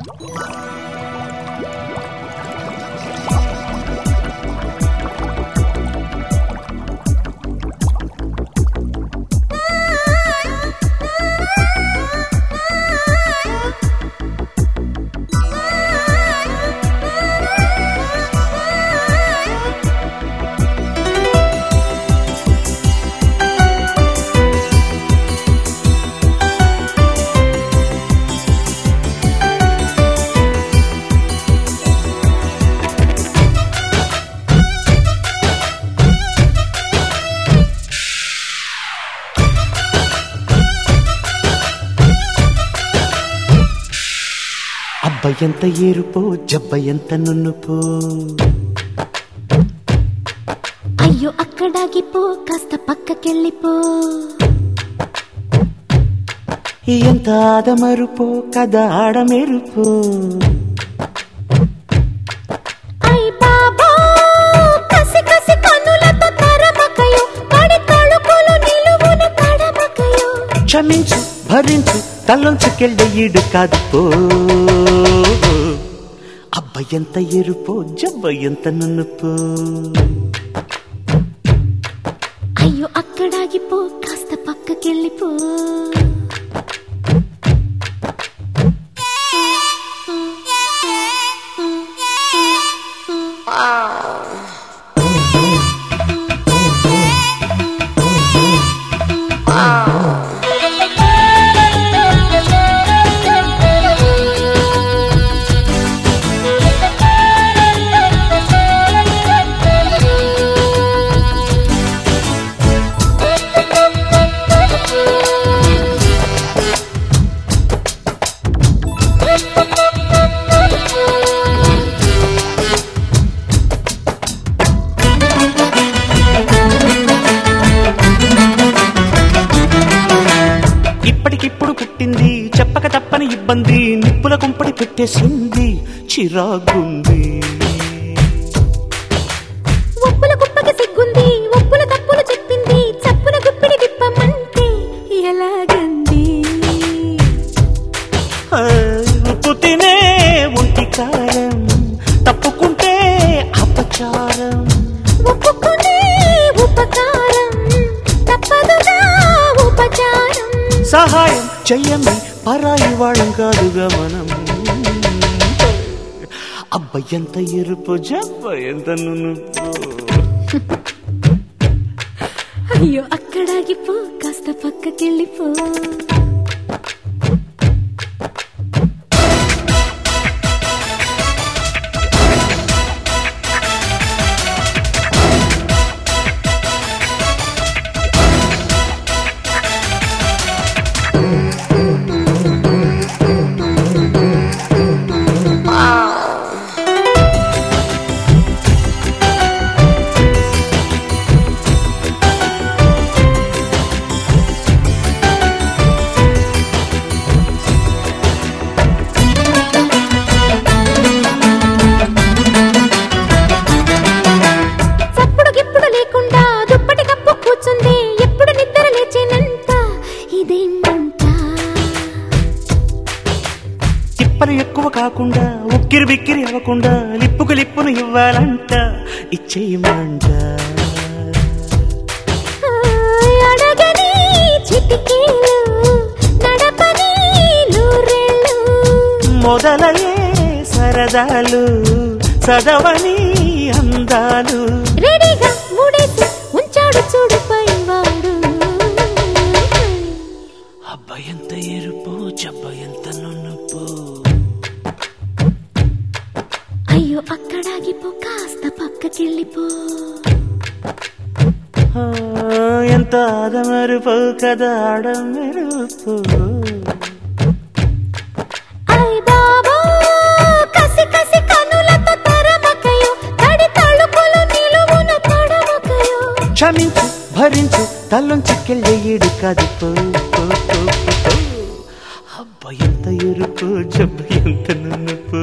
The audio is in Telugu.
ఎంత ఏరుపో జబ్బ ఎంత నున్నుపో అయ్యో అక్కడాగిపో కాస్త పక్కకెళ్ళిపో ఎంత ఆదమరుపో కదా ఆడమెరుపో అయ్ బాబో కసి కసి కన్నులతో తరమకయో పడి తళుకులు నిలువున తడమకయో క్షమించు భరించు తలొంచుకెళ్ళే ఈడు కాదు పో అబ్బ ఎంత ఎరుపో జబ్బ ఎంత నున్నుపో అయ్యో అక్కడాగిపో కాస్త పక్కకెళ్ళిపో ఇప్పటికిప్పుడు పుట్టింది చెప్పక తప్పని ఇబ్బంది నిప్పుల కుంపడి పెట్టేసింది చిరాగుంది ఒప్పుల కుప్పకి సిగ్గుంది ఒప్పుల తప్పులు చెప్పింది చప్పున గుప్పిడి విప్పమంటే ఎలాగంది ఉప్పు తినే ఒంటి కారం తప్పుకుంటే అపచారం ఒప్పుకునే ఉపకారం తప్పదుగా ఉపచారం సహాయం చెయ్యమి పరాయి వాళ్ళం కాదుగా మనం అబ్బ ఎంత ఎరుపు జబ్బ ఎంత నునుపు అయ్యో అక్కడాగిపో కాస్త పక్కకెళ్ళిపో ఎక్కువ కాకుండా ఉక్కిరి బిక్కిరి అవ్వకుండా లిప్పుకు లిప్పును ఇవ్వాలంట ఇచ్చేయమంట అడగని చిటికేలు నడపని లూరేళ్ళు మొదలయ్యే సరదాలు చదవని అందాలు రెడీగా మూడేసి ఉంచాడు చూడు పైవాడు అబ్బాయి ఎంత ఎరుపు జబ్బ ఎంత నునుపు అయ్యో అక్కడాగిపో కాస్త పక్కకెళ్ళిపో ఎంత ఆదమరుపు కదా ఆడమెరుపు అయ్ బాబో కసి కసి కన్నులతో తరమకయో తడి తళుకులు నిలువున తడమకయో క్షమించు భరించు తలొంచుకెళ్ళే ఈడు కాదు పో అబ్బ ఎంత ఎరుపు జబ్బ ఎంత నునుపు